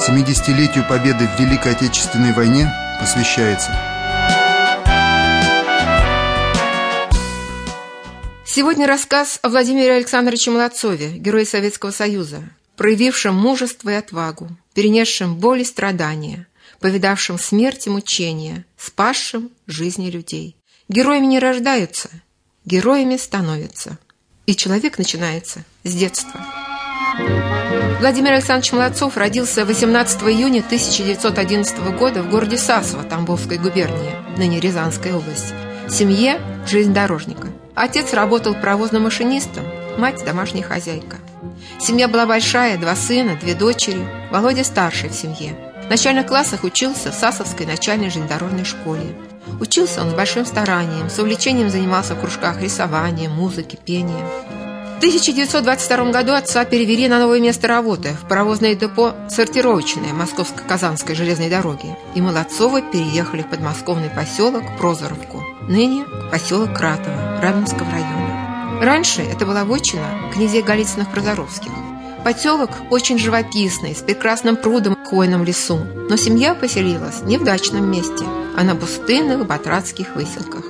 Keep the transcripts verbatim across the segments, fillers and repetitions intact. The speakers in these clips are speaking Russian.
семидесятилетию Победы в Великой Отечественной войне посвящается. Сегодня рассказ о Владимире Александровиче Молодцове, герое Советского Союза, проявившем мужество и отвагу, перенесшем боль и страдания, повидавшим смерть и мучения, спасшим жизни людей. Героями не рождаются, героями становятся. И человек начинается с детства. Владимир Александрович Молодцов родился восемнадцатого июня тысяча девятьсот одиннадцатого года в городе Сасово Тамбовской губернии, ныне Рязанская область, в семье железнодорожника. Отец работал паровозным машинистом, мать – домашняя хозяйка. Семья была большая, два сына, две дочери. Володя старший в семье. В начальных классах учился в Сасовской начальной железнодорожной школе. Учился он с большим старанием, с увлечением занимался в кружках рисования, музыки, пения. В тысяча девятьсот двадцать втором году отца перевели на новое место работы в паровозное депо «Сортировочное» Московско-Казанской железной дороги, и Молодцовы переехали в подмосковный поселок Прозоровку, ныне поселок Кратово Раменского района. Раньше это была вотчина князей Голицыных-Прозоровских. Поселок очень живописный, с прекрасным прудом в хвойном лесу, но семья поселилась не в дачном месте, а на пустынных батрацких выселках.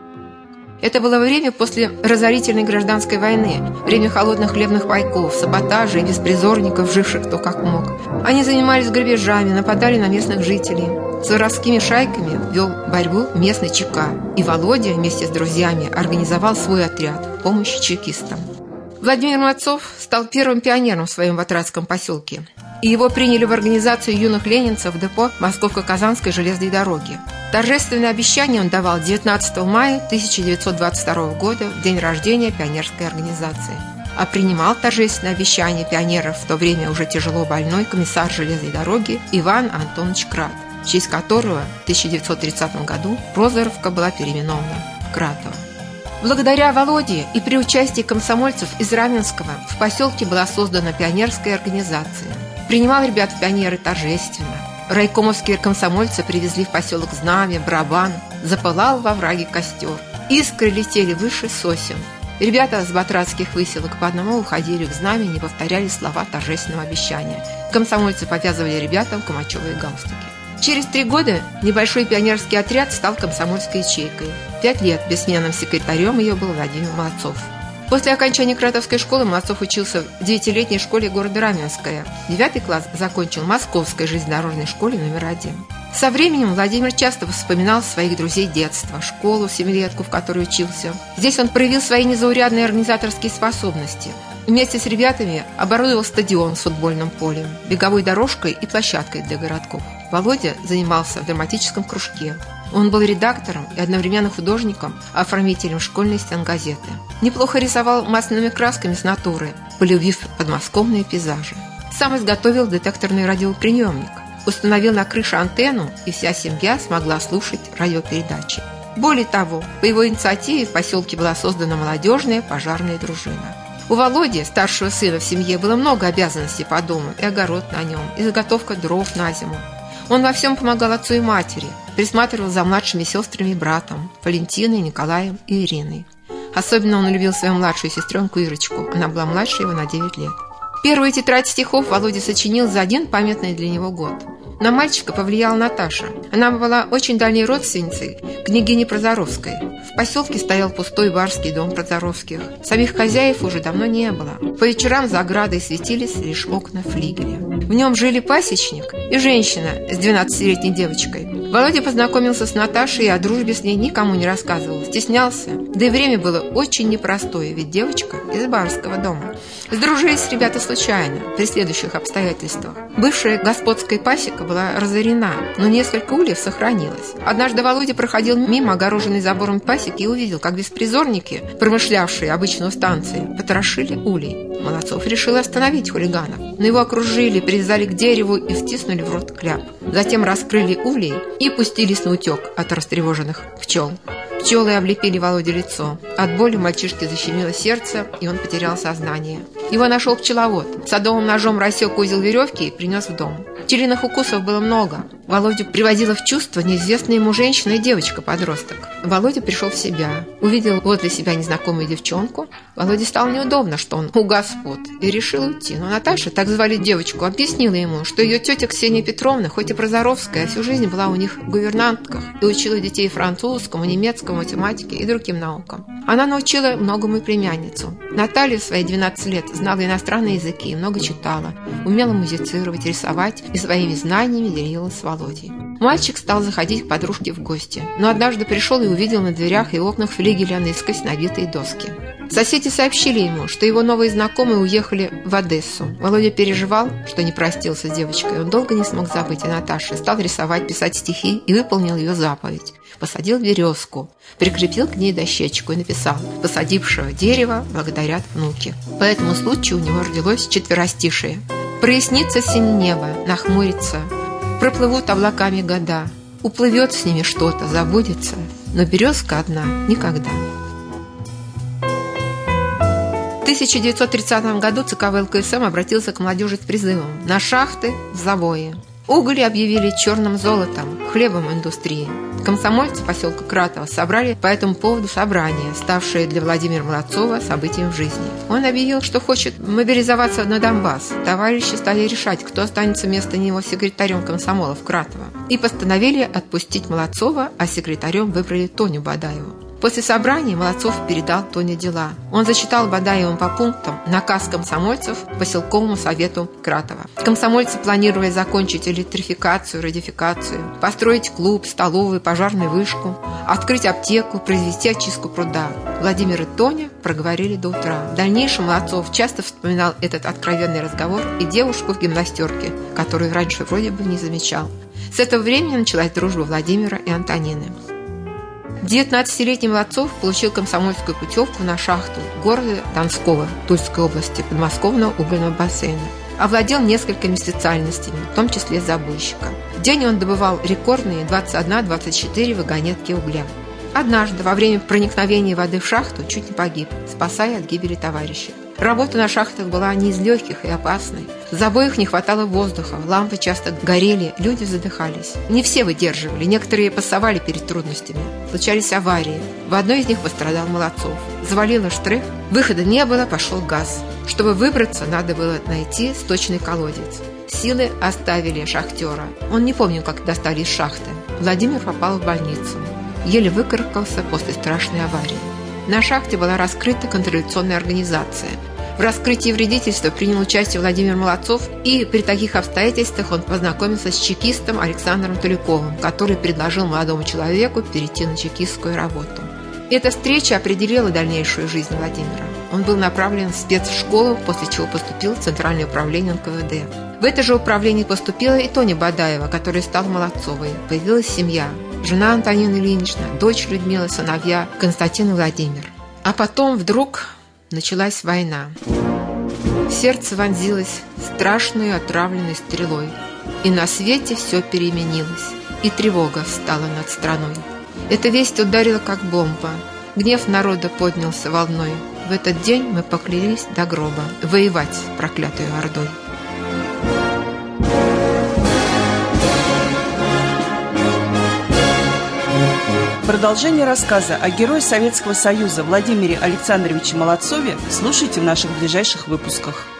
Это было время после разорительной гражданской войны, время холодных хлебных пайков, саботажа и беспризорников, живших кто как мог. Они занимались грабежами, нападали на местных жителей. С воровскими шайками вел борьбу местный ЧК, и Володя вместе с друзьями организовал свой отряд в помощь чекистам. Владимир Молодцов стал первым пионером в своем батрацком поселке, и его приняли в организацию юных ленинцев в депо Московско-Казанской железной дороги. Торжественное обещание он давал девятнадцатого мая тысяча девятьсот двадцать второго года, в день рождения пионерской организации. А принимал торжественное обещание пионеров в то время уже тяжело больной комиссар железной дороги Иван Антонович Крат, в честь которого в тысяча девятьсот тридцатом году Прозоровка была переименована в Кратово. Благодаря Володе и при участии комсомольцев из Раменского в поселке была создана пионерская организация. Принимал ребят в пионеры торжественно. Райкомовские комсомольцы привезли в поселок знамя, барабан. Запылал во враге костер. Искры летели выше сосен. Ребята с батрацких выселок по одному уходили к знамени и повторяли слова торжественного обещания. Комсомольцы повязывали ребятам камачевые галстуки. Через три года небольшой пионерский отряд стал комсомольской ячейкой. Пять лет бессменным секретарем ее был Владимир Молодцов. После окончания Кратовской школы Молодцов учился в девятилетней школе города Раменское. Девятый класс закончил в Московской железнодорожной школе номер один. Со временем Владимир часто вспоминал своих друзей детства, школу, семилетку, в которой учился. Здесь он проявил свои незаурядные организаторские способности. Вместе с ребятами оборудовал стадион с футбольным полем, беговой дорожкой и площадкой для городков. Володя занимался в драматическом кружке. Он был редактором и одновременно художником, оформителем школьной стенгазеты. Неплохо рисовал масляными красками с натуры, полюбив подмосковные пейзажи. Сам изготовил детекторный радиоприемник, установил на крыше антенну, и вся семья смогла слушать радиопередачи. Более того, по его инициативе в поселке была создана молодежная пожарная дружина. У Володи, старшего сына в семье, было много обязанностей по дому, и огород на нем, и заготовка дров на зиму. Он во всем помогал отцу и матери, присматривал за младшими сестрами и братом, Валентиной, Николаем и Ириной. Особенно он любил свою младшую сестренку Ирочку, она была младше его на девять лет. Первую тетрадь стихов Володя сочинил за один памятный для него год. На мальчика повлияла Наташа. Она была очень дальней родственницей княгини Прозоровской. В поселке стоял пустой барский дом Прозоровских. Самих хозяев уже давно не было. По вечерам за оградой светились лишь окна флигеля. В нем жили пасечник и женщина с двенадцатилетней девочкой. Володя познакомился с Наташей и о дружбе с ней никому не рассказывал, стеснялся. Да и время было очень непростое, ведь девочка из барского дома. Сдружились ребята случайно, при следующих обстоятельствах. Бывшая господская пасека была разорена, но несколько ульев сохранилось. Однажды Володя проходил мимо огороженной забором пасеки и увидел, как беспризорники, промышлявшие обычную станцию, потрошили улей. Молодцов решил остановить хулиганов, но его окружили, привязали к дереву и втиснули в рот кляп. Затем раскрыли улей и пустились на утек от растревоженных пчел. Пчелы облепили Володе лицо. От боли мальчишке защемило сердце, и он потерял сознание. Его нашел пчеловод. Садовым ножом рассек узел веревки и принес в дом. Пчелиных укусов было много. Володю приводила в чувство неизвестная ему женщина и девочка-подросток. Володя пришел в себя. Увидел возле себя незнакомую девчонку. Володе стало неудобно, что он у господ, и решил уйти. Но Наташа, так звали девочку, объяснила ему, что ее тетя Ксения Петровна, хоть и прозоровская, а всю жизнь была у них в гувернантках и учила детей французскому, немецкому, математике и другим наукам. Она научила многому и племянницу. Наталья в свои двенадцать лет знала иностранные языки и много читала, умела музицировать, рисовать и своими знаниями делилась с Володей. Мальчик стал заходить к подружке в гости, но однажды пришел и увидел на дверях и окнах флигеля наискось набитые доски. Соседи сообщили ему, что его новые знакомые уехали в Одессу. Володя переживал, что не простился с девочкой. Он долго не смог забыть о Наташе, стал рисовать, писать стихи и выполнил ее заповедь. Посадил березку, прикрепил к ней дощечку и написал: «Посадившего дерево благодарят внуки». По этому случаю у него родилось четверостишие. «Прояснится синее небо, нахмурится, проплывут облаками года, уплывет с ними что-то, забудется, но березка одна никогда». В тысяча девятьсот тридцатом году ЦК ВЛКСМ обратился к молодежи с призывом на шахты, в завои. Уголь объявили черным золотом, хлебом индустрии. Комсомольцы поселка Кратово собрали по этому поводу собрание, ставшее для Владимира Молодцова событием в жизни. Он объявил, что хочет мобилизоваться на Донбасс. Товарищи стали решать, кто останется вместо него секретарем комсомола в Кратово. И постановили отпустить Молодцова, а секретарем выбрали Тоню Бадаеву. После собрания Молодцов передал Тоне дела. Он зачитал Бадаевым по пунктам наказ комсомольцев поселковому совету Кратова. Комсомольцы планировали закончить электрификацию, радификацию, построить клуб, столовую, пожарную вышку, открыть аптеку, произвести очистку пруда. Владимир и Тоня проговорили до утра. В дальнейшем Молодцов часто вспоминал этот откровенный разговор и девушку в гимнастерке, которую раньше вроде бы не замечал. С этого времени началась дружба Владимира и Антонины. девятнадцатилетний Молодцов получил комсомольскую путевку на шахту города Донского, Тульской области, подмосковного угольного бассейна. Овладел несколькими специальностями, в том числе забойщика. В день он добывал рекордные двадцать одна - двадцать четыре вагонетки угля. Однажды во время проникновения воды в шахту чуть не погиб, спасая от гибели товарища. Работа на шахтах была не из легких и опасной. В забоях не хватало воздуха, лампы часто горели, люди задыхались. Не все выдерживали, некоторые пасовали перед трудностями. Случались аварии. В одной из них пострадал Молодцов. Завалило штрих, выхода не было, пошел газ. Чтобы выбраться, надо было найти сточный колодец. Силы оставили шахтера. Он не помнил, как достали из шахты. Владимир попал в больницу. Еле выкарабкался после страшной аварии. На шахте была раскрыта контрреволюционная организация. В раскрытии вредительства принял участие Владимир Молодцов, и при таких обстоятельствах он познакомился с чекистом Александром Туликовым, который предложил молодому человеку перейти на чекистскую работу. Эта встреча определила дальнейшую жизнь Владимира. Он был направлен в спецшколу, после чего поступил в Центральное управление эн ка вэ дэ. В это же управление поступила и Тоня Бадаева, которая стала Молодцовой. Появилась семья. Жена Антонина Ильинична, дочь Людмила, сыновья Константин и Владимир. А потом вдруг началась война. В сердце вонзилась страшной отравленной стрелой. И на свете все переменилось. И тревога встала над страной. Эта весть ударила как бомба. Гнев народа поднялся волной. В этот день мы поклялись до гроба воевать с проклятой ордой. Продолжение рассказа о герое Советского Союза Владимире Александровиче Молодцове слушайте в наших ближайших выпусках.